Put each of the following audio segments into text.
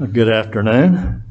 Good afternoon.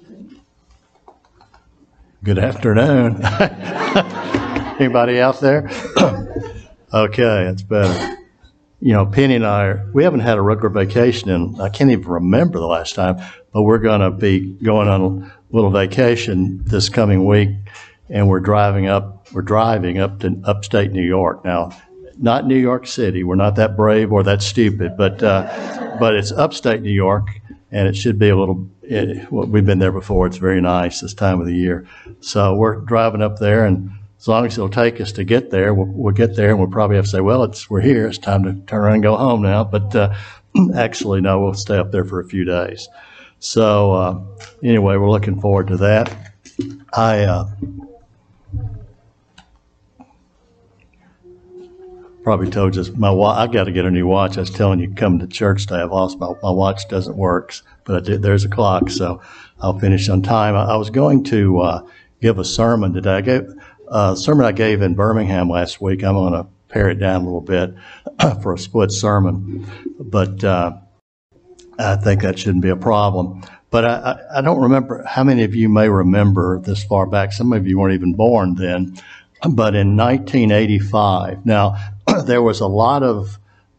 Good afternoon. Anybody out there? Okay, that's better. You know, Penny and we haven't had a Rooker vacation in, I can't even remember the last time, but we're going to be going on a little vacation this coming week, and we're driving up to upstate New York. Now, not New York City. We're not that brave or that stupid, but it's upstate New York, and it should be we've been there before. It's very nice this time of the year. So we're driving up there, and as long as it'll take us to get there, we'll get there, and we'll probably have to say, well, we're here. It's time to turn around and go home now. But actually, no, we'll stay up there for a few days. So anyway, we're looking forward to that. I probably told you I got to get a new watch. I was telling you, coming to church today, I've lost my watch. Doesn't work, but there's a clock, so I'll finish on time. I was going to give a sermon today. I gave a sermon I gave in Birmingham last week. I'm going to pare it down a little bit for a split sermon, but I think that shouldn't be a problem. But I don't remember how many of you may remember this far back. Some of you weren't even born then. But in 1985, now there was a lot of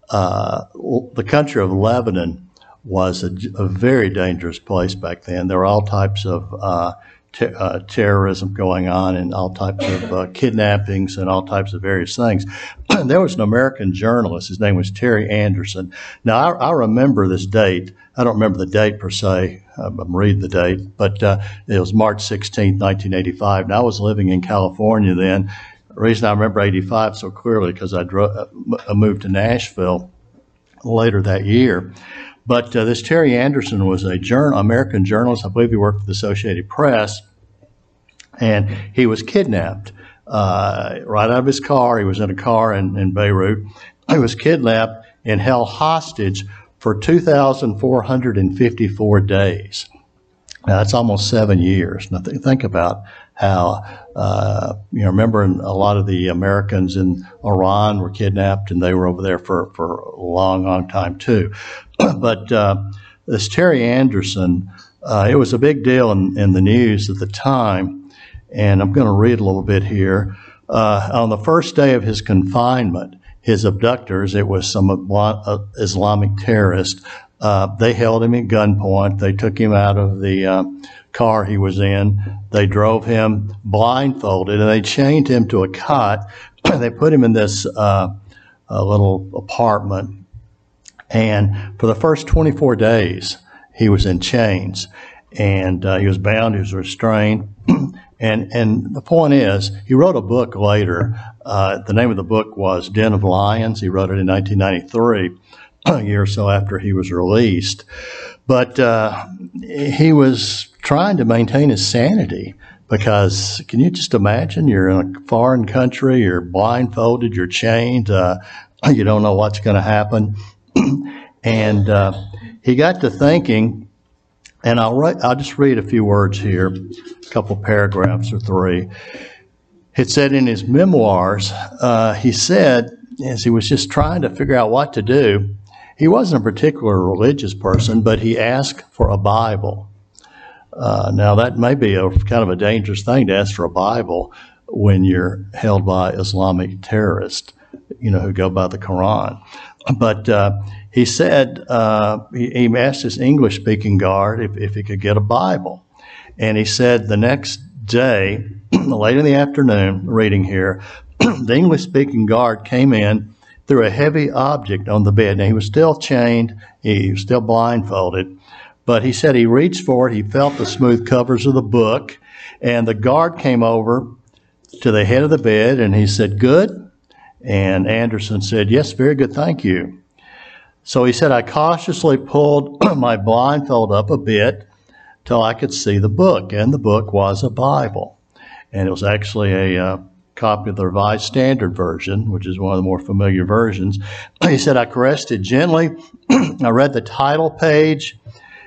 the country of Lebanon was a very dangerous place back then. There were all types of terrorism going on, and all types of kidnappings and all types of various things. There was an American journalist. His name was Terry Anderson. Now, I remember this date. I don't remember the date per se. I'm reading the date, but it was March 16th, 1985. And I was living in California then. The reason I remember 85 so clearly because I moved to Nashville later that year. But this Terry Anderson was a American journalist. I believe he worked for the Associated Press, and he was kidnapped right out of his car. He was in a car in Beirut. He was kidnapped and held hostage for 2,454 days. Now, that's almost 7 years. Now, think about how, remember a lot of the Americans in Iran were kidnapped, and they were over there for a long, long time, too. But this Terry Anderson, it was a big deal in the news at the time, and I'm going to read a little bit here. On the first day of his confinement, his abductors, it was some Islamic terrorists, they held him at gunpoint. They took him out of the car he was in. They drove him blindfolded, and they chained him to a cot. They put him in this little apartment. And for the first 24 days, he was in chains, and he was bound, he was restrained. And the point is, he wrote a book later. The name of the book was Den of Lions. He wrote it in 1993, a year or so after he was released. But he was trying to maintain his sanity, because can you just imagine, you're in a foreign country, you're blindfolded, you're chained, you don't know what's going to happen. And he got to thinking, and I'll just read a few words here, a couple paragraphs or three. It said in his memoirs, he said, as he was just trying to figure out what to do, he wasn't a particular religious person, but he asked for a Bible. Now, that may be a kind of a dangerous thing to ask for a Bible when you're held by Islamic terrorists, who go by the Quran. But he said he asked his English-speaking guard if he could get a Bible. And he said the next day, late in the afternoon, reading here, the English-speaking guard came in, threw a heavy object on the bed. Now, he was still chained. He was still blindfolded. But he said he reached for it. He felt the smooth covers of the book. And the guard came over to the head of the bed, and he said, "Good?" And Anderson said, "Yes, very good, thank you." So he said, I cautiously pulled my blindfold up a bit till I could see the book. And the book was a Bible. And it was actually a copy of the Revised Standard Version, which is one of the more familiar versions. He said, I caressed it gently. I read the title page,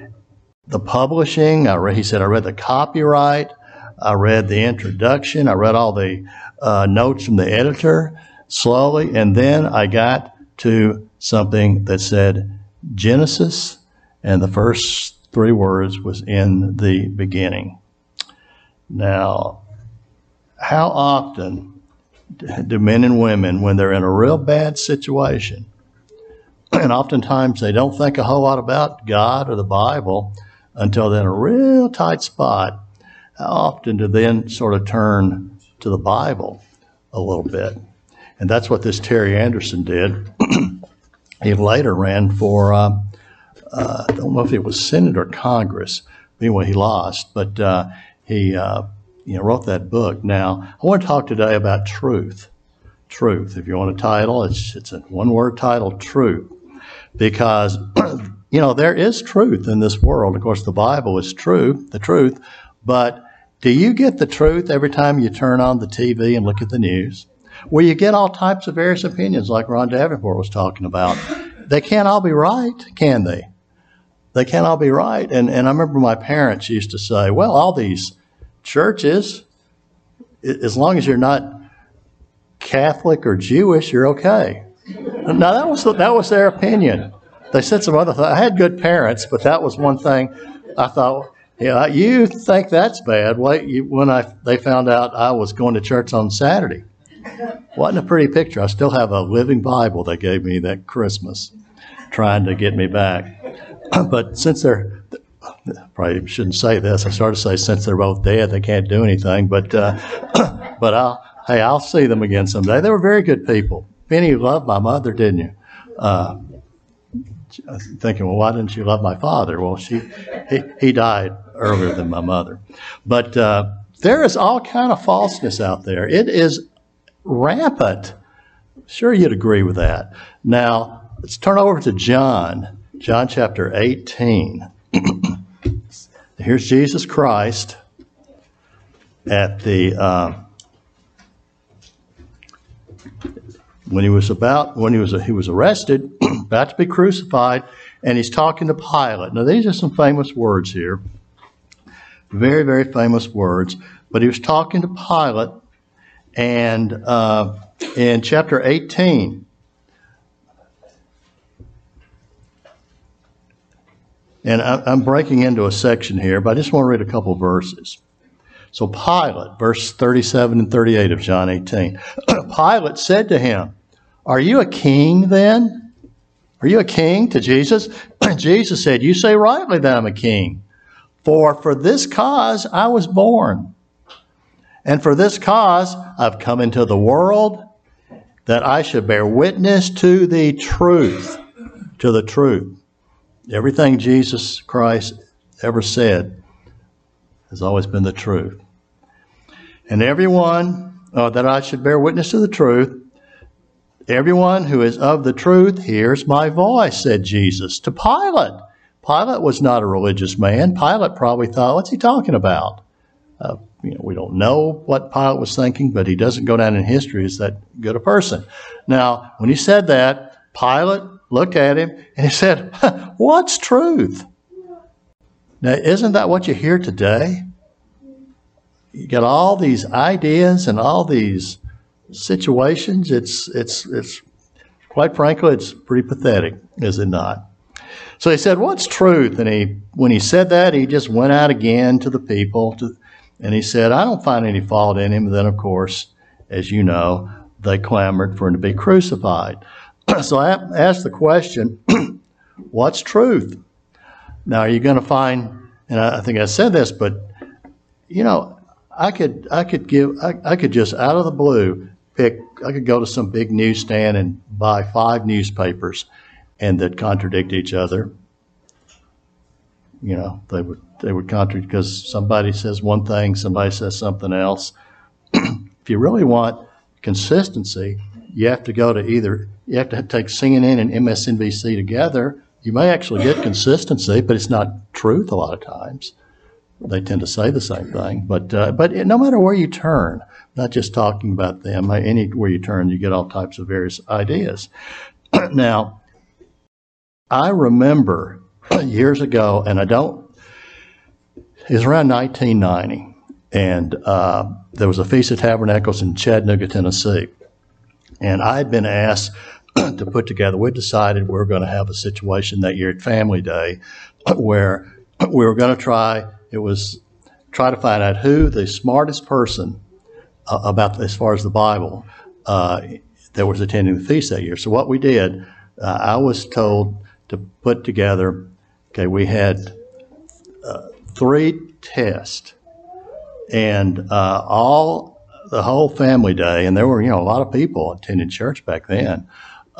the publishing. He said, I read the copyright. I read the introduction. I read all the notes from the editor slowly. And then I got to something that said Genesis, and the first three words was in the beginning. Now, how often do men and women, when they're in a real bad situation, and oftentimes they don't think a whole lot about God or the Bible until they're in a real tight spot, how often do they then sort of turn to the Bible a little bit? And that's what this Terry Anderson did. He later ran for, I don't know if it was Senate or Congress. Anyway, he lost, but he wrote that book. Now, I want to talk today about truth. Truth. If you want a title, it's a one-word title, truth. Because, there is truth in this world. Of course, the Bible is true, the truth. But do you get the truth every time you turn on the TV and look at the news? Well, you get all types of various opinions like Ron Davenport was talking about. They can't all be right, can they? They can't all be right. And I remember my parents used to say, well, all these churches, as long as you're not Catholic or Jewish, you're okay. Now, that was their opinion. They said some other things. I had good parents, but that was one thing I thought, yeah, you think that's bad. Wait, they found out I was going to church on Saturday. Wasn't a pretty picture. I still have a living Bible they gave me that Christmas, trying to get me back. But since they're, probably shouldn't say this. I started to say since they're both dead, they can't do anything. But I'll see them again someday. They were very good people. Penny, you loved my mother, didn't you? Thinking, well, why didn't you love my father? Well, he died earlier than my mother. But there is all kind of falseness out there. It is rampant. Sure, you'd agree with that. Now, let's turn over to John chapter 18. Here's Jesus Christ at the when he was arrested, about to be crucified, and he's talking to Pilate. Now, these are some famous words here, very, very famous words. But he was talking to Pilate, and in chapter 18, and I'm breaking into a section here, but I just want to read a couple verses. So Pilate, verse 37 and 38 of John 18. Pilate said to him, "Are you a king then? Are you a king?" to Jesus. Jesus said, "You say rightly that I'm a king. For this cause I was born. And for this cause I've come into the world, that I should bear witness to the truth." To the truth. Everything Jesus Christ ever said has always been the truth. And everyone, that I should bear witness to the truth, everyone who is of the truth hears my voice, said Jesus to Pilate. Pilate was not a religious man. Pilate probably thought, what's he talking about? We don't know what Pilate was thinking, but he doesn't go down in history as that good a person. Now, when he said that, Pilate looked at him and he said, "What's truth?" Now, isn't that what you hear today? You got all these ideas and all these situations. It's quite frankly, it's pretty pathetic, is it not? So he said, "What's truth?" And when he said that, he just went out again to the people, and he said, "I don't find any fault in him." And then, of course, as you know, they clamored for him to be crucified. So I asked the question, what's truth? Now, are you going to find, and I think I said this, but, I could just out of the blue I could go to some big newsstand and buy 5 newspapers and that contradict each other. They would contradict because somebody says one thing, somebody says something else. If you really want consistency, you have to you have to take CNN and MSNBC together. You may actually get consistency, but it's not truth a lot of times. They tend to say the same thing. But no matter where you turn, not just talking about them, anywhere you turn, you get all types of various ideas. Now, I remember years ago, and it was around 1990, and there was a Feast of Tabernacles in Chattanooga, Tennessee. And I had been asked to put together, we decided we were going to have a situation that year at Family Day where we were going to try to find out who the smartest person about as far as the Bible that was attending the feast that year. So what we did, I was told to put together, we had 3 tests, and the whole family day, and there were a lot of people attending church back then.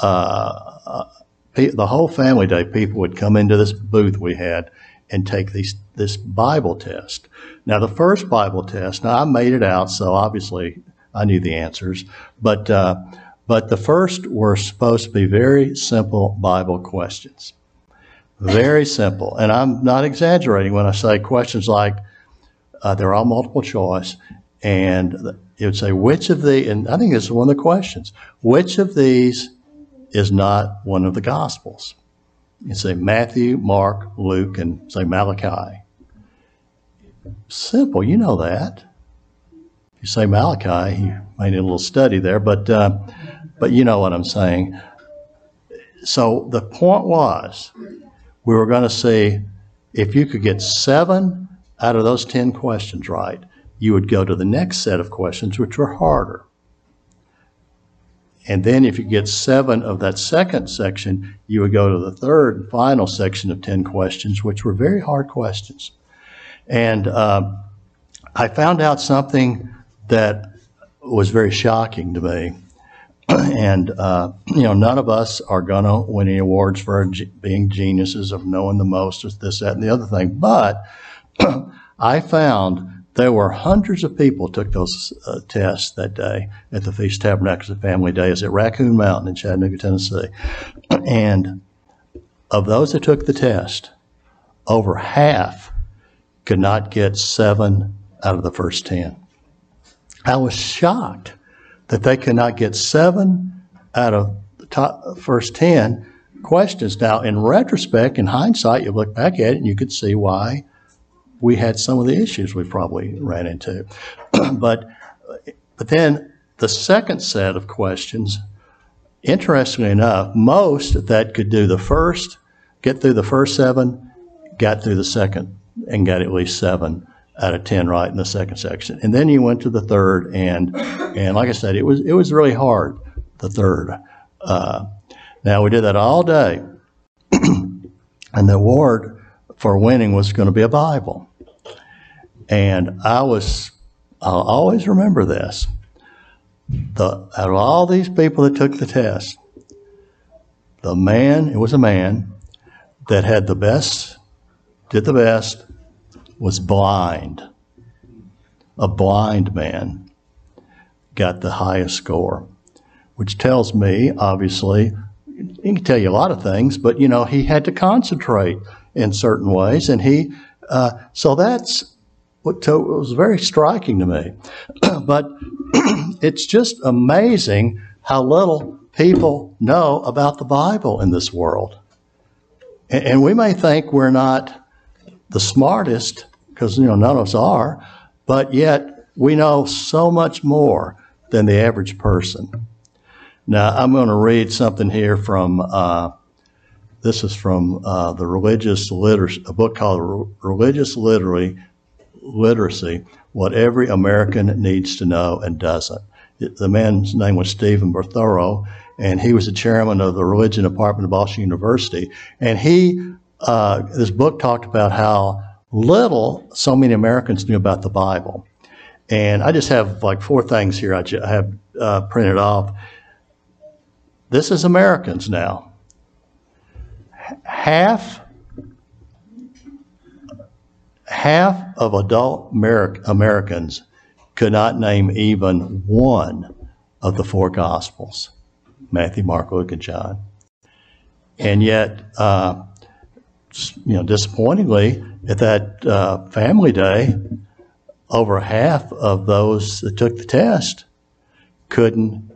The whole family day, people would come into this booth we had and take this Bible test. Now, the first Bible test, I made it out, so obviously I knew the answers, but the first were supposed to be very simple Bible questions. Very simple. And I'm not exaggerating when I say questions like, they're all multiple choice, and it would say, and I think this is one of the questions, which of these is not one of the Gospels? You say Matthew, Mark, Luke, and say Malachi. Simple, you know that. If you say Malachi, you may need a little study there, but you know what I'm saying. So the point was, we were going to see if you could get 7 out of those 10 questions right, you would go to the next set of questions, which were harder. And then if you get 7 of that second section, you would go to the third and final section of 10 questions, which were very hard questions. And I found out something that was very shocking to me. And, none of us are going to win any awards for being geniuses, of knowing the most, of this, that, and the other thing. But I found there were hundreds of people took those tests that day at the Feast of Tabernacles and Family Days at Raccoon Mountain in Chattanooga, Tennessee. And of those that took the test, over half could not get 7 out of the first 10. I was shocked that they could not get 7 out of the first 10 questions. Now, in retrospect, in hindsight, you look back at it and you could see why we had some of the issues we probably ran into. But then the second set of questions, interestingly enough, most that could do get through the first 7, got through the second and got at least 7 out of 10 right in the second section. And then you went to the third, and like I said, it was really hard, the third. Now, we did that all day, and the award for winning was going to be a Bible. And I'll always remember this. Out of all these people that took the test, it was a man that did the best, was blind. A blind man got the highest score, which tells me, obviously, he can tell you a lot of things, but, he had to concentrate in certain ways, and so that's what was very striking to me. But it's just amazing how little people know about the Bible in this world. And we may think we're not the smartest, because none of us are, but yet we know so much more than the average person. Now, I'm going to read something here from this is from the Religious Literacy, a book called Religious Literacy, What Every American Needs to Know and Doesn't. The man's name was Stephen Bartholomew, and he was the chairman of the Religion Department of Boston University. And this book talked about how little so many Americans knew about the Bible. And I just have like 4 things here I have printed off. This is Americans now. Half of adult Americans could not name even one of the 4 Gospels, Matthew, Mark, Luke, and John. And yet, disappointingly, at that family day, over half of those that took the test couldn't,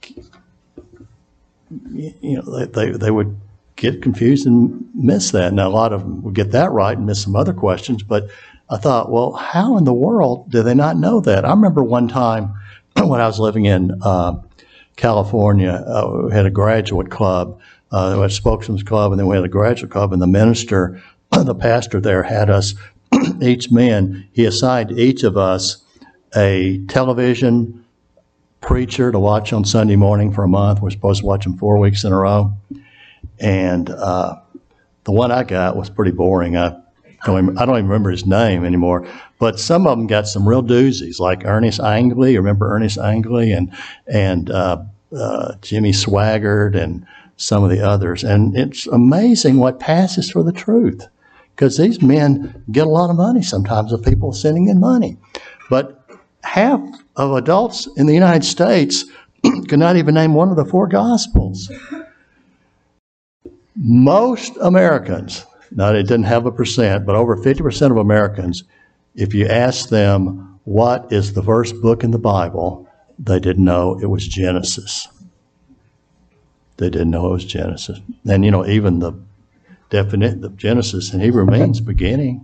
they would get confused and miss that. Now, a lot of them would get that right and miss some other questions, but I thought, well, how in the world do they not know that? I remember one time when I was living in California, we had a graduate club, we had a spokesman's club, and then we had a graduate club, and the minister the pastor there had us, each man, he assigned each of us a television preacher to watch on Sunday morning for a month. We're supposed to watch him 4 weeks in a row. And the one I got was pretty boring. I don't even remember his name anymore. But some of them got some real doozies, like Ernest Angley. Remember Ernest Angley and Jimmy Swaggart and some of the others. And it's amazing what passes for the truth, because these men get a lot of money sometimes of people sending in money. But half of adults in the United States could not even name one of the 4 Gospels. Most Americans, now they didn't have a percent, but over 50% of Americans, if you ask them what is the first book in the Bible, they didn't know it was Genesis. They didn't know it was Genesis. And even the definition of Genesis in Hebrew means beginning.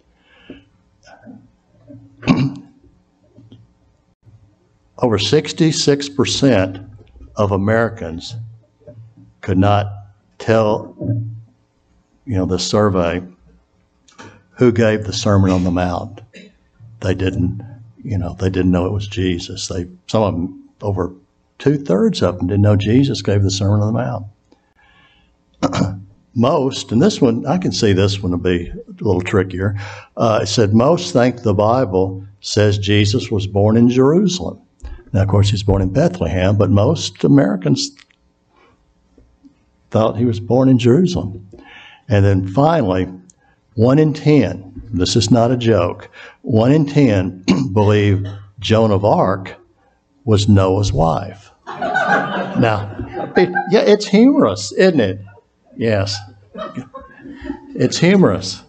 Over 66% of Americans could not tell, the survey, who gave the Sermon on the Mount. They didn't know it was Jesus. Some of them, over 2/3 of them, didn't know Jesus gave the Sermon on the Mount. Most, and this one, I can see this one will be a little trickier. It said most think the Bible says Jesus was born in Jerusalem. Now, of course, he's born in Bethlehem, but most Americans thought he was born in Jerusalem. And then finally, 1 in 10, this is not a joke, 1 in 10 believe Joan of Arc was Noah's wife. Now, yeah, it's humorous, isn't it? Yes. It's humorous.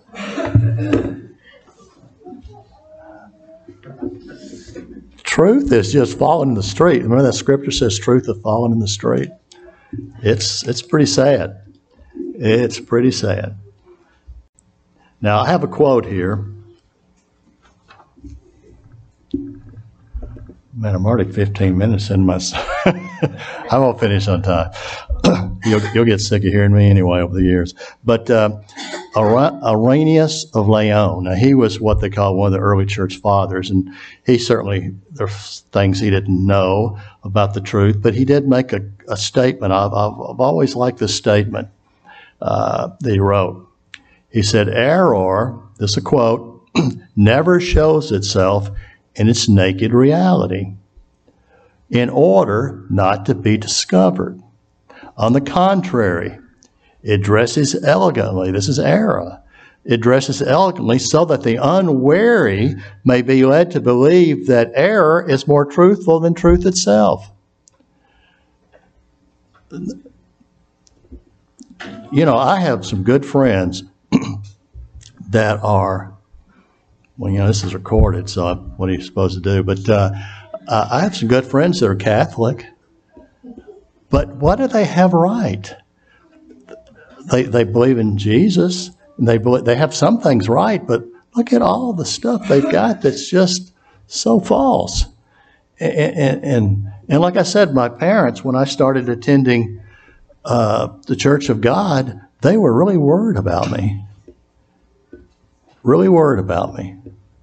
Truth is just falling in the street. Remember that scripture says truth is falling in the street? It's pretty sad. It's pretty sad. Now, I have a quote here. Man, I'm already 15 minutes in my... I won't finish on time. You'll get sick of hearing me anyway over the years. But Irenaeus of Lyon, now he was what they call one of the early church fathers, and he certainly, there's things he didn't know about the truth, but he did make a statement. I've always liked this statement that he wrote. He said, error, this is a quote, never shows itself in its naked reality in order not to be discovered. On the contrary, it dresses elegantly. This is error. It dresses elegantly so that the unwary may be led to believe that error is more truthful than truth itself. I have some good friends that are, this is recorded, so what are you supposed to do? But I have some good friends that are Catholic. But what do they have right? They believe in Jesus, and they have some things right, but look at all the stuff they've got that's just so false. And like I said, my parents, when I started attending the Church of God, they were really worried about me. Really worried about me.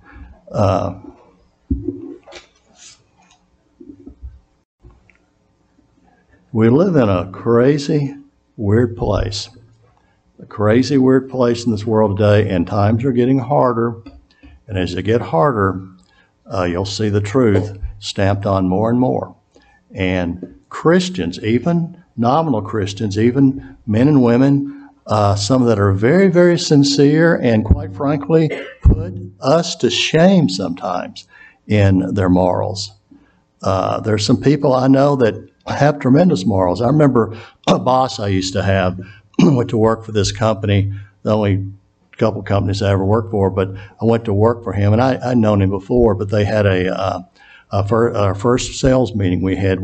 We live in a crazy, weird place. A crazy, weird place in this world today, and times are getting harder. And as they get harder, you'll see the truth stamped on more and more. And Christians, even nominal Christians, even men and women, some that are very, very sincere and quite frankly put us to shame sometimes in their morals. There's some people I know that have tremendous morals. I remember a boss I used to have went to work for this company, the only couple companies I ever worked for, but I went to work for him, and I'd known him before, but they had our first sales meeting we had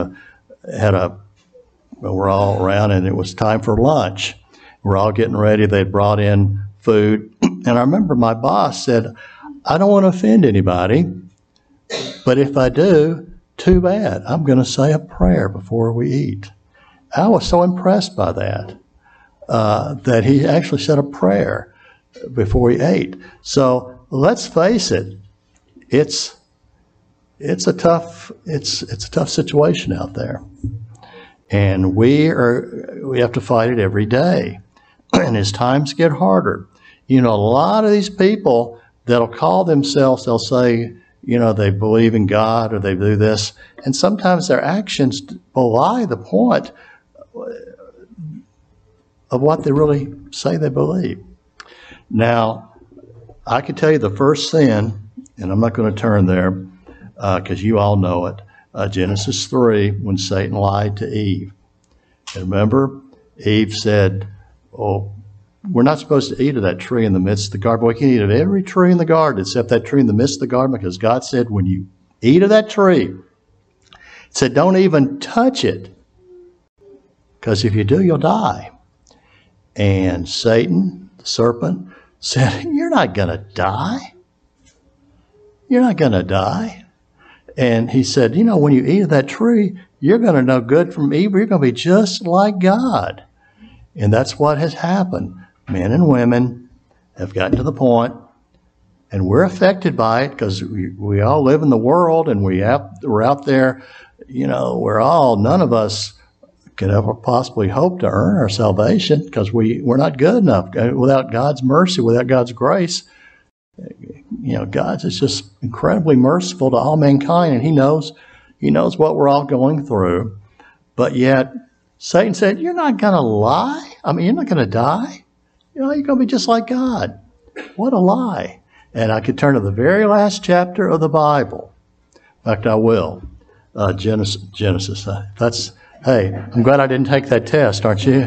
we're all around, and it was time for lunch. We're all getting ready. They'd brought in food, and I remember my boss said, I don't want to offend anybody, but if I do, too bad. I'm going to say a prayer before we eat. I was so impressed by that, that he actually said a prayer before he ate. So let's face it, it's a tough situation out there, and we have to fight it every day. And as times get harder, a lot of these people that'll call themselves, they'll say, they believe in God or they do this, and sometimes their actions belie the point of what they really say they believe. Now, I can tell you the first sin, and I'm not going to turn there because you all know it, Genesis 3, when Satan lied to Eve. And remember, Eve said, oh, we're not supposed to eat of that tree in the midst of the garden. We can eat of every tree in the garden except that tree in the midst of the garden, because God said when you eat of that tree, it said don't even touch it, because if you do, you'll die. And Satan, the serpent, said, you're not going to die. You're not going to die. And he said, when you eat of that tree, you're going to know good from evil. You're going to be just like God. And that's what has happened. Men and women have gotten to the point, and we're affected by it because we all live in the world, and we're out there, none of us could ever possibly hope to earn our salvation because we're not good enough. Without God's mercy, without God's grace, God is just incredibly merciful to all mankind, and He knows what we're all going through. But yet, Satan said, you're not going to lie. You're not going to die. You're going to be just like God. What a lie. And I could turn to the very last chapter of the Bible. In fact, I will. Genesis. Hey, I'm glad I didn't take that test, aren't you?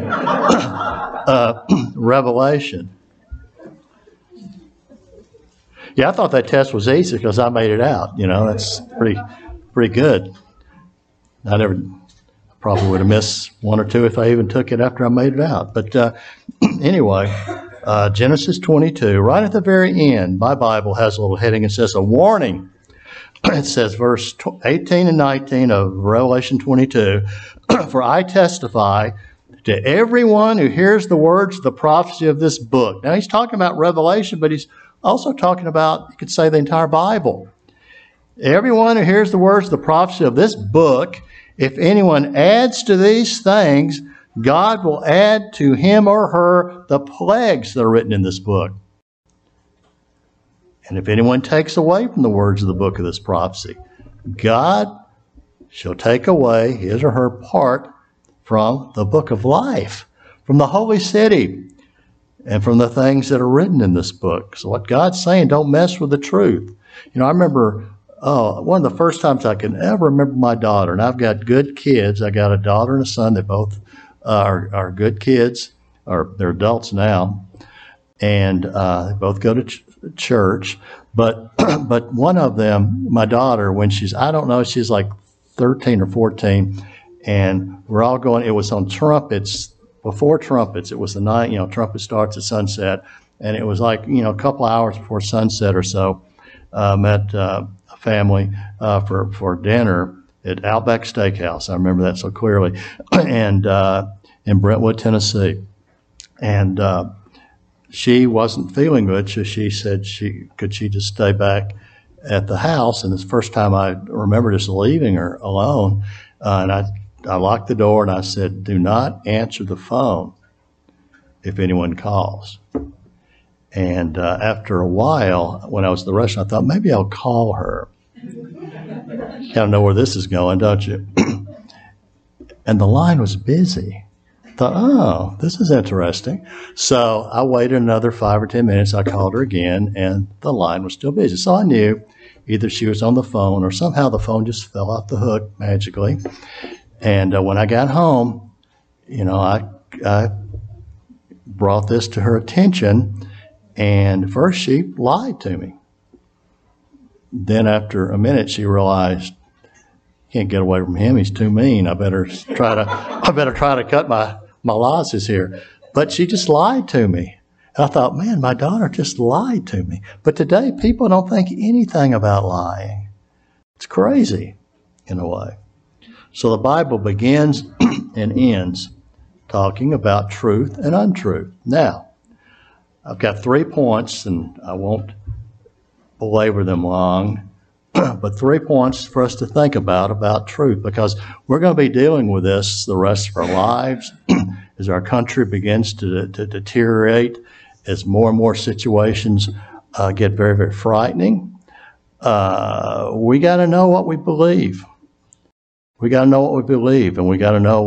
Revelation. Yeah, I thought that test was easy because I made it out. That's pretty good. Probably would have missed one or two if I even took it after I made it out. But anyway, Genesis 22, right at the very end, my Bible has a little heading. It says a warning. It says verse 18 and 19 of Revelation 22, for I testify to everyone who hears the words of the prophecy of this book. Now he's talking about Revelation, but he's also talking about, you could say, the entire Bible. Everyone who hears the words of the prophecy of this book, if anyone adds to these things, God will add to him or her the plagues that are written in this book. And if anyone takes away from the words of the book of this prophecy, God shall take away his or her part from the book of life, from the holy city, and from the things that are written in this book. So what God's saying, don't mess with the truth. I remember one of the first times I can ever remember my daughter, and I've got good kids. I got a daughter and a son. They both are good kids, or they're adults now, and they both go to church. But one of them, my daughter, when she's like 13 or 14, and we're all going. It was on trumpets, before trumpets. It was the night, trumpet starts at sunset, and it was like a couple hours before sunset or so. Met a family for dinner at Outback Steakhouse. I remember that so clearly, and in Brentwood, Tennessee. And she wasn't feeling good, so she said could she just stay back at the house. And it's the first time I remember just leaving her alone. And I locked the door and I said, do not answer the phone if anyone calls. And after a while, when I was at the restaurant, I thought maybe I'll call her. You kind of know where this is going, don't you? And the line was busy. I thought, oh, this is interesting. So I waited another 5 or 10 minutes. I called her again, and the line was still busy. So I knew either she was on the phone or somehow the phone just fell off the hook magically. And when I got home, I brought this to her attention. And first she lied to me. Then after a minute she realized, can't get away from him, he's too mean. I better try to cut my losses here. But she just lied to me. And I thought, man, my daughter just lied to me. But today people don't think anything about lying. It's crazy in a way. So the Bible begins and ends talking about truth and untruth. Now, I've got 3 points, and I won't belabor them long, but 3 points for us to think about truth, because we're going to be dealing with this the rest of our lives as our country begins to deteriorate, as more and more situations get very, very frightening. We got to know what we believe. We got to know what we believe, and we got to know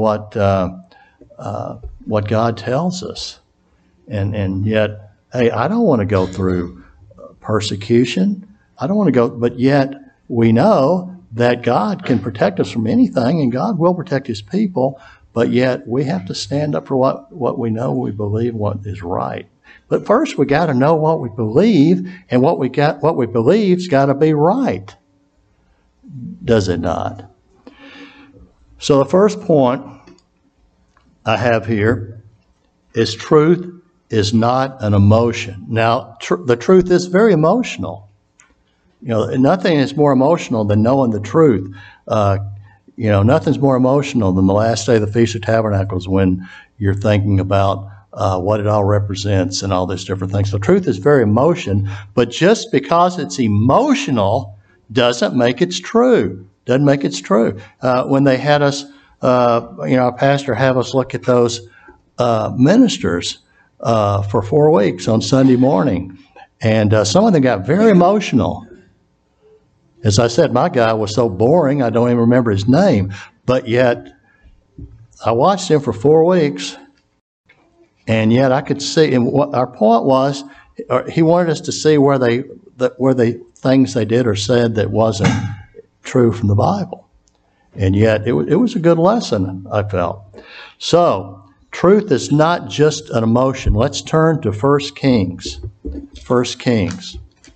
what God tells us. And yet, hey, I don't want to go through persecution. I don't want to go, but yet we know that God can protect us from anything, and God will protect His people. But yet we have to stand up for what we know, we believe, what is right. But first, we got to know what we believe, and what we believe's got to be right. Does it not? So the first point I have here is truth is not an emotion. Now, the truth is very emotional. You know, nothing is more emotional than knowing the truth. Nothing's more emotional than the last day of the Feast of Tabernacles, when you're thinking about what it all represents and all these different things. So truth is very emotion, but just because it's emotional doesn't make it true. Doesn't make it true. When they had us, our pastor have us look at those ministers for 4 weeks on Sunday morning, and some of them got very emotional. As I said, my guy was so boring, I don't even remember his name, but yet I watched him for 4 weeks, and yet I could see, and what our point was, he wanted us to see where the things they did or said that wasn't true from the Bible. And yet it was a good lesson, I felt. So, truth is not just an emotion. Let's turn to 1 Kings. 1 Kings.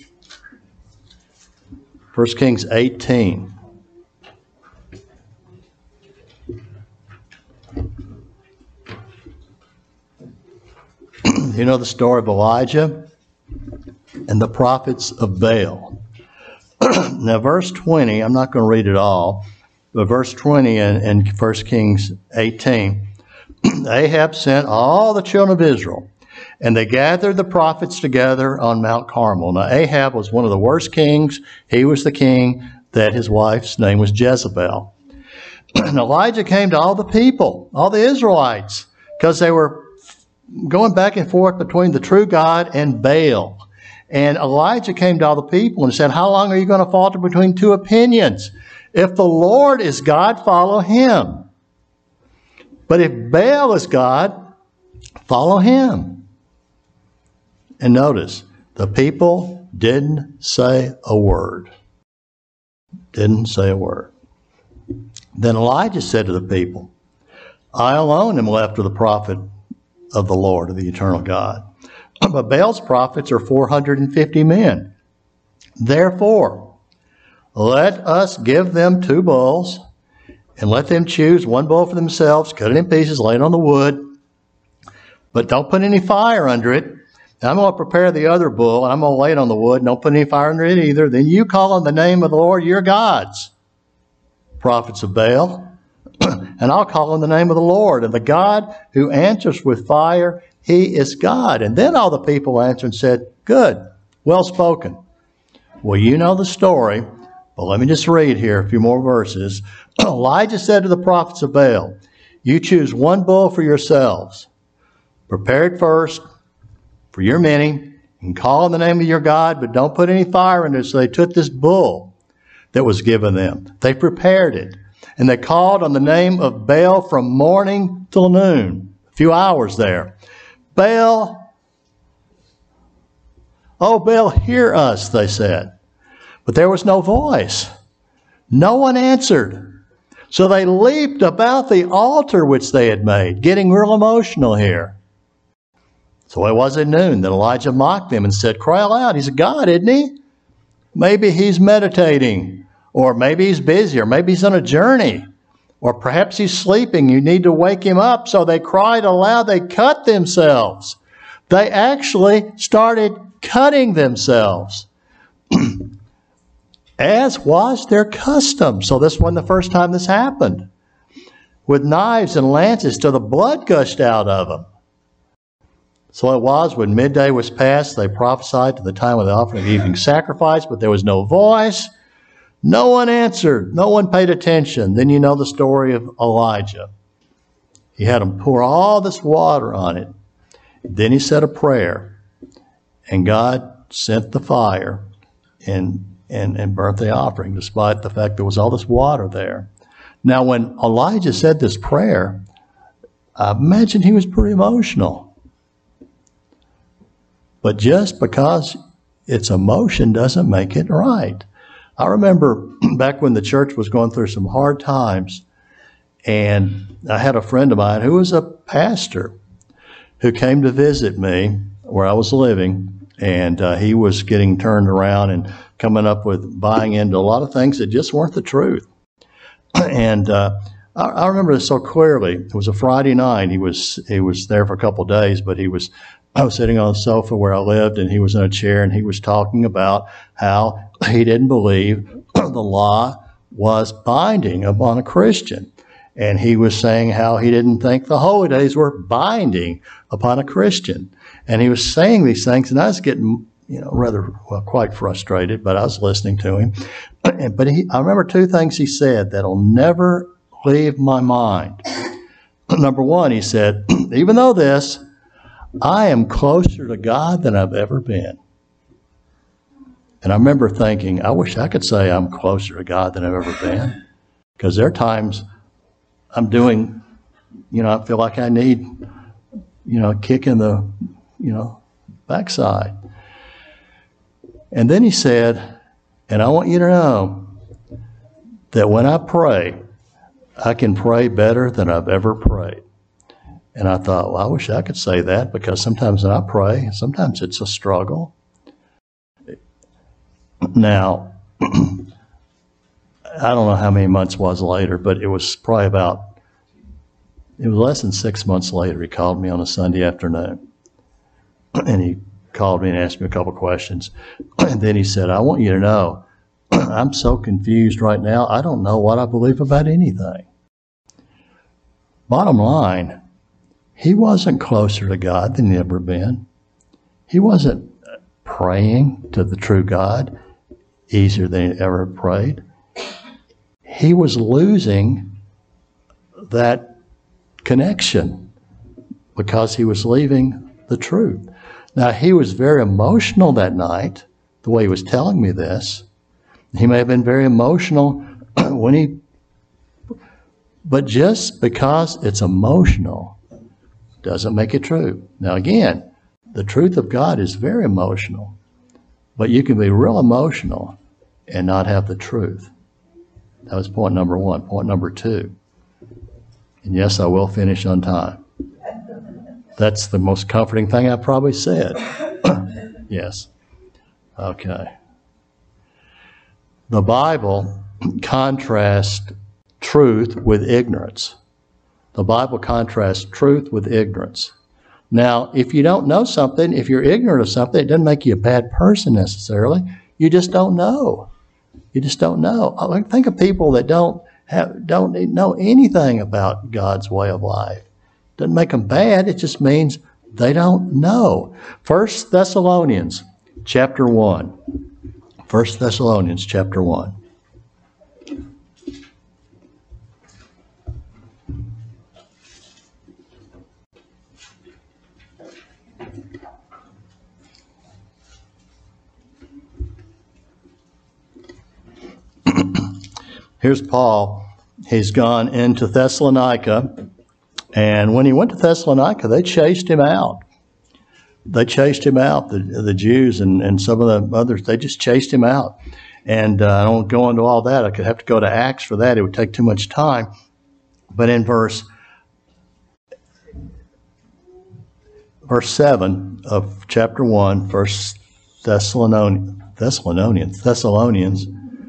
1 Kings 18. You know the story of Elijah and the prophets of Baal. Now, verse 20, I'm not going to read it all, but verse 20 in 1 Kings 18, Ahab sent all the children of Israel, and they gathered the prophets together on Mount Carmel. Now, Ahab was one of the worst kings. He was the king that his wife's name was Jezebel. And Elijah came to all the people, all the Israelites, because they were going back and forth between the true God and Baal. And Elijah came to all the people and said, how long are you going to falter between two opinions? If the Lord is God, follow Him. But if Baal is God, follow him. And notice, the people didn't say a word. Didn't say a word. Then Elijah said to the people, I alone am left of the prophet of the Lord, of the eternal God. But Baal's prophets are 450 men. Therefore, let us give them 2 bulls, and let them choose 1 bull for themselves, cut it in pieces, lay it on the wood, but don't put any fire under it. And I'm going to prepare the other bull, and I'm going to lay it on the wood, and don't put any fire under it either. Then you call on the name of the Lord your gods, prophets of Baal, and I'll call on the name of the Lord. And the God who answers with fire, He is God. And then all the people answered and said, good, well spoken. Well, you know the story, but let me just read here a few more verses. Elijah said to the prophets of Baal, you choose 1 bull for yourselves. Prepare it first for your many, and call on the name of your God, but don't put any fire in it. So they took this bull that was given them. They prepared it, and they called on the name of Baal from morning till noon, a few hours there. Baal, oh Baal, hear us, they said. But there was no voice. No one answered. So they leaped about the altar which they had made, getting real emotional here. So it was at noon that Elijah mocked them and said, cry aloud, he's a god, isn't he? Maybe he's meditating, or maybe he's busy, or maybe he's on a journey, or perhaps he's sleeping. You need to wake him up. So they cried aloud. They cut themselves. They actually started cutting themselves, as was their custom. So this wasn't the first time this happened. With knives and lances till the blood gushed out of them. So it was, when midday was past, they prophesied to the time of the offering of evening sacrifice, but there was no voice. No one answered. No one paid attention. Then you know the story of Elijah. He had them pour all this water on it. Then he said a prayer, and God sent the fire and burnt the offering, despite the fact there was all this water there. Now, when Elijah said this prayer, I imagine he was pretty emotional. But just because it's emotion doesn't make it right. I remember back when the church was going through some hard times, and I had a friend of mine who was a pastor who came to visit me where I was living, and he was getting turned around and coming up with buying into a lot of things that just weren't the truth. And I remember this so clearly. It was a Friday night. He was there for a couple of days, but I was sitting on the sofa where I lived, and he was in a chair, and he was talking about how he didn't believe the law was binding upon a Christian. And he was saying how he didn't think the holy days were binding upon a Christian. And he was saying these things, and I was getting, quite frustrated, but I was listening to him. But I remember two things he said that'll never leave my mind. Number one, he said, even though this, I am closer to God than I've ever been. And I remember thinking, I wish I could say I'm closer to God than I've ever been. Because there are times I'm doing, I feel like I need, a kick in the, backside. And then he said, and I want you to know that when I pray, I can pray better than I've ever prayed. And I thought, well, I wish I could say that, because sometimes when I pray, sometimes it's a struggle. Now, I don't know how many months was later, but it was probably it was less than 6 months later, he called me on a Sunday afternoon. And he called me and asked me a couple questions. And then he said, I want you to know, I'm so confused right now, I don't know what I believe about anything. Bottom line, he wasn't closer to God than he'd ever been. He wasn't praying to the true God easier than he'd ever prayed. He was losing that connection because he was leaving the truth. Now, he was very emotional that night, the way he was telling me this. He may have been very emotional but just because it's emotional doesn't make it true. Now, again, the truth of God is very emotional, but you can be real emotional and not have the truth. That was point number one. Point number two, and yes, I will finish on time. That's the most comforting thing I probably said. Yes. Okay. The Bible contrasts truth with ignorance. The Bible contrasts truth with ignorance. Now, if you don't know something, if you're ignorant of something, it doesn't make you a bad person necessarily. You just don't know. You just don't know. Think of people that don't know anything about God's way of life. Doesn't make them bad. It just means they don't know. 1 Thessalonians chapter 1. 1 Thessalonians chapter 1. Here's Paul. He's gone into Thessalonica, and when he went to Thessalonica, they chased him out. They chased him out, the Jews and some of the others. They just chased him out. And I don't go into all that. I could have to go to Acts for that. It would take too much time. But in verse 7 of chapter 1, 1 Thessalonians,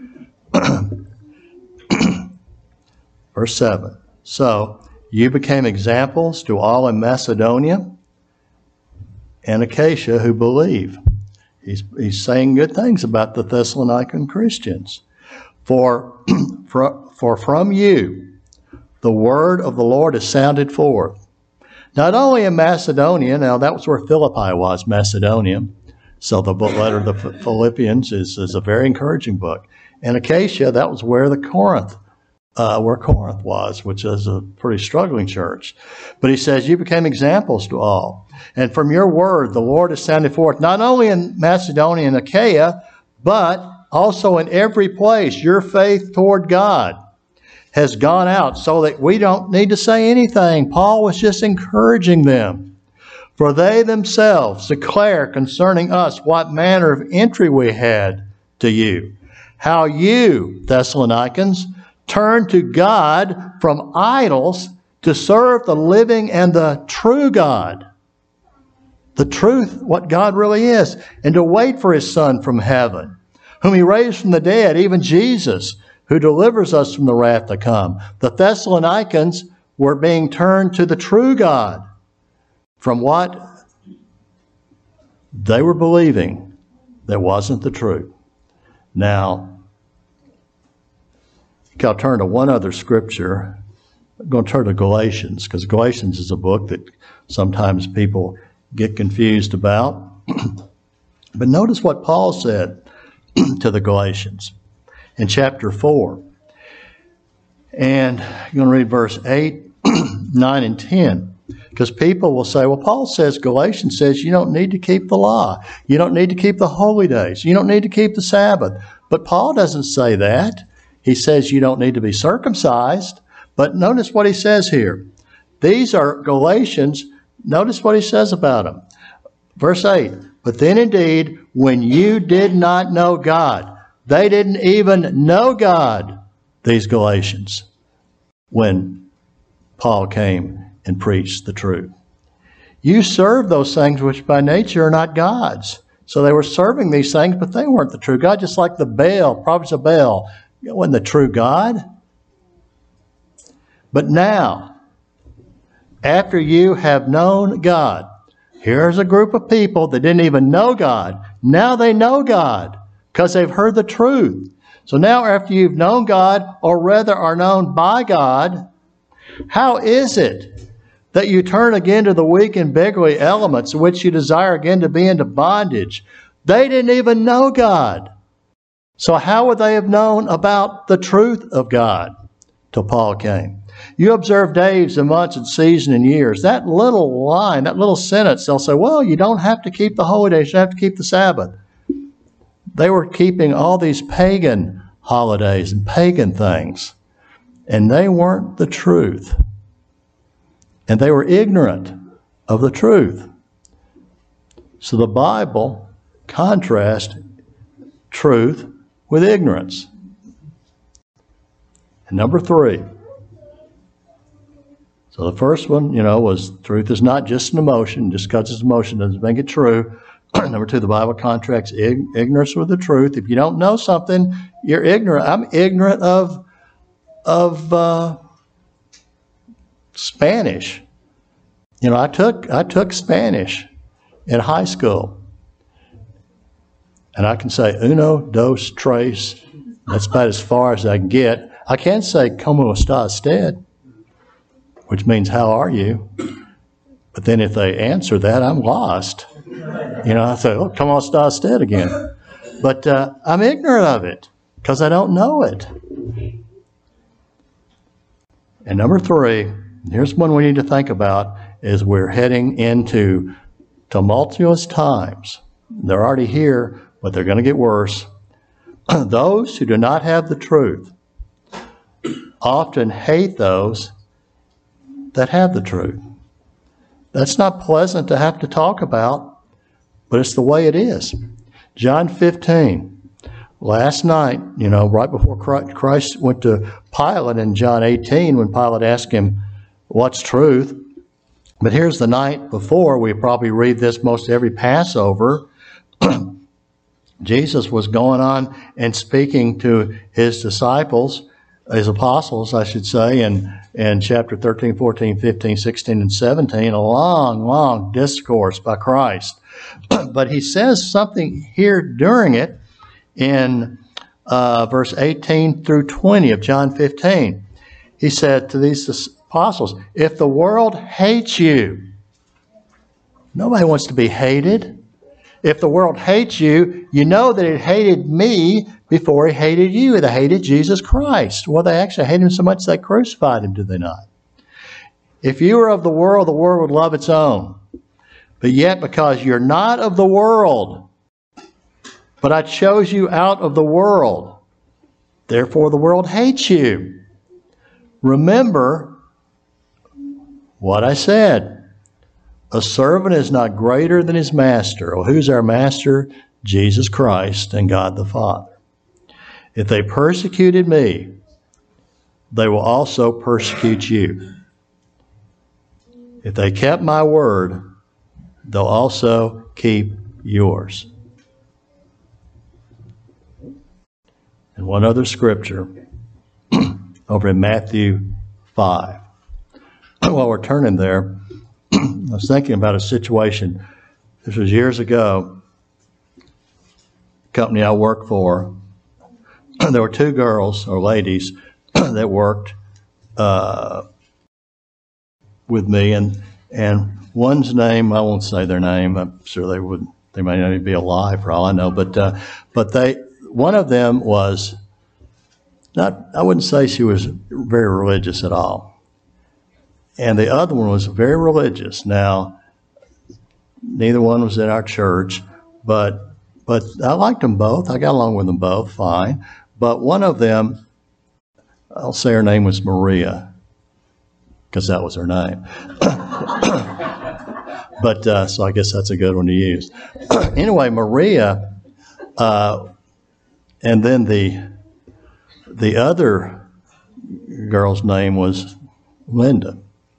verse 7. So you became examples to all in Macedonia and Achaia who believe. He's saying good things about the Thessalonican Christians. For from you the word of the Lord is sounded forth, Not only in Macedonia, now that was where Philippi was, Macedonia. So the book letter of the Philippians is a very encouraging book. And Acacia, that was where Corinth was, which is a pretty struggling church. But he says, you became examples to all. And from your word, the Lord has sounded forth, not only in Macedonia and Achaia, but also in every place. Your faith toward God has gone out so that we don't need to say anything. Paul was just encouraging them. For they themselves declare concerning us what manner of entry we had to you, how you, Thessalonians, turned to God from idols to serve the living and the true God. The truth, what God really is, and to wait for His Son from heaven, whom He raised from the dead, even Jesus, who delivers us from the wrath to come. The Thessalonians were being turned to the true God from what they were believing that wasn't the truth. Now, I'll turn to one other scripture. I'm going to turn to Galatians, because Galatians is a book that sometimes people get confused about. But notice what Paul said to the Galatians in chapter 4. And you're going to read verse 8, 9, and 10. Because people will say, well, Paul says, Galatians says, you don't need to keep the law. You don't need to keep the holy days. You don't need to keep the Sabbath. But Paul doesn't say that. He says you don't need to be circumcised. But notice what he says here. These are Galatians. Notice what he says about them. Verse 8, but then indeed, when you did not know God, they didn't even know God, these Galatians, when Paul came and preached the truth. You serve those things which by nature are not God's. So they were serving these things, but they weren't the true God, just like the Baal, prophets of Baal. It wasn't the true God. But now, after you have known God, here's a group of people that didn't even know God. Now they know God because they've heard the truth. So now after you've known God, or rather are known by God, how is it that you turn again to the weak and beggarly elements in which you desire again to be into bondage? They didn't even know God. So how would they have known about the truth of God till Paul came? You observe days and months and seasons and years. That little line, that little sentence, they'll say, well, you don't have to keep the holy days. You don't have to keep the Sabbath. They were keeping all these pagan holidays and pagan things. And they weren't the truth. And they were ignorant of the truth. So the Bible contrasts truth with ignorance. And number 3. So the first one, was truth is not just an emotion. Just because it's emotion doesn't make it true. Number 2, the Bible contrasts ignorance with the truth. If you don't know something, you're ignorant. I'm ignorant of Spanish. I took Spanish in high school. And I can say uno, dos, tres. That's about as far as I can get. I can say como está usted, which means how are you? But then if they answer that, I'm lost. I say, oh, como está usted again. But I'm ignorant of it because I don't know it. And number 3, here's one we need to think about, is we're heading into tumultuous times. They're already here, but they're going to get worse. Those who do not have the truth often hate those that have the truth. That's not pleasant to have to talk about, but it's the way it is. John 15. Last night, right before Christ went to Pilate in John 18, when Pilate asked him, what's truth? But here's the night before. We probably read this most every Passover. Jesus was going on and speaking to his disciples, his apostles, I should say, in chapter 13, 14, 15, 16, and 17, a long, long discourse by Christ. But he says something here during it in verse 18 through 20 of John 15. He said to these apostles, if the world hates you, nobody wants to be hated. If the world hates you, you know that it hated me before it hated you. They hated Jesus Christ. Well, they actually hated him so much they crucified him, did they not? If you were of the world would love its own. But yet, because you're not of the world, but I chose you out of the world, therefore the world hates you. Remember what I said. A servant is not greater than his master. Well, who's our master? Jesus Christ and God the Father. If they persecuted me, they will also persecute you. If they kept my word, they'll also keep yours. And one other scripture over in Matthew 5. While we're turning there, I was thinking about a situation. This was years ago. Company I worked for, there were two girls or ladies that worked with me, and one's name, I won't say their name. I'm sure they may not even be alive for all I know. But one of them was not. I wouldn't say she was very religious at all, and the other one was very religious. Now, neither one was in our church, but I liked them both. I got along with them both fine. But one of them, I'll say her name was Maria, because that was her name. But so I guess that's a good one to use. Anyway, Maria, and then the other girl's name was Linda.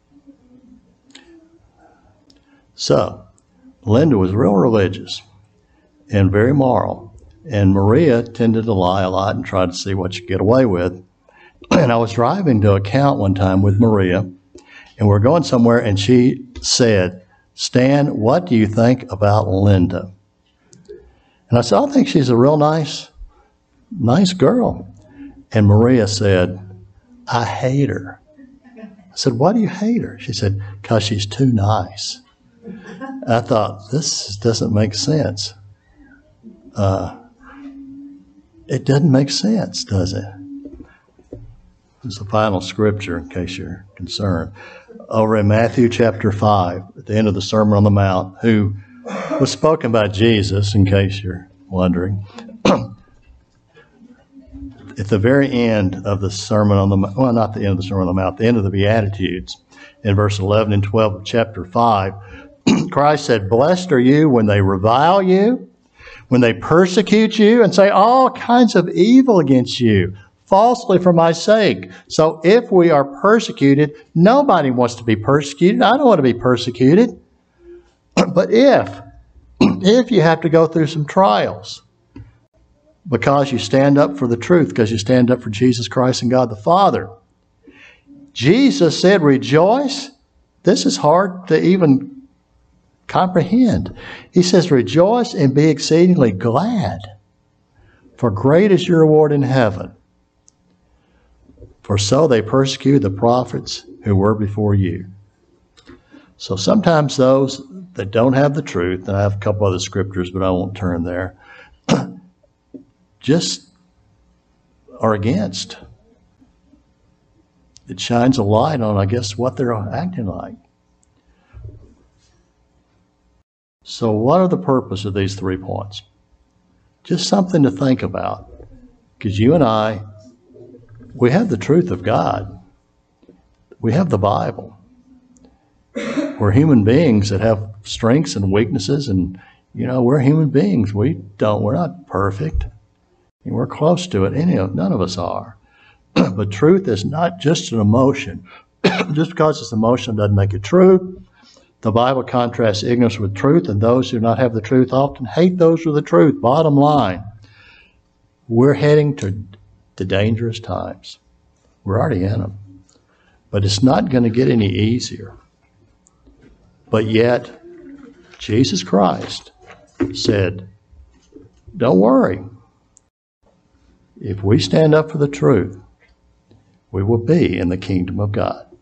So Linda was real religious and very moral, and Maria tended to lie a lot and try to see what she could get away with. And I was driving to account one time with Maria, and we're going somewhere, and she said, "Stan, what do you think about Linda?" And I said, "I think she's a real nice girl." And Maria said, "I hate her." I said, "Why do you hate her?" She said, "Because she's too nice." I thought, this doesn't make sense. It doesn't make sense, does it? It's the final scripture, in case you're concerned. Over in Matthew chapter 5, at the end of the Sermon on the Mount, who was spoken by Jesus, in case you're wondering. At the very end of the Sermon on the Mount, well, not the end of the Sermon on the Mount, the end of the Beatitudes, in verse 11 and 12 of chapter 5, Christ said, "Blessed are you when they revile you, when they persecute you and say all kinds of evil against you, falsely for my sake." So if we are persecuted, nobody wants to be persecuted. I don't want to be persecuted. But if you have to go through some trials because you stand up for the truth, because you stand up for Jesus Christ and God the Father, Jesus said, rejoice. This is hard to even comprehend. He says, rejoice and be exceedingly glad, for great is your reward in heaven. For so they persecuted the prophets who were before you. So sometimes those that don't have the truth, and I have a couple other scriptures, but I won't turn there, just are against. It shines a light on, I guess, what they're acting like. So what are the purpose of these 3 points? Just something to think about. Because you and I, we have the truth of God. We have the Bible. We're human beings that have strengths and weaknesses, and, we're human beings. We're not perfect. We're close to it. None of us are. But truth is not just an emotion. Just because it's emotion doesn't make it true. The Bible contrasts ignorance with truth, and those who do not have the truth often hate those with the truth. Bottom line, we're heading to dangerous times. We're already in them. But it's not going to get any easier. But yet, Jesus Christ said, don't worry. If we stand up for the truth, we will be in the kingdom of God.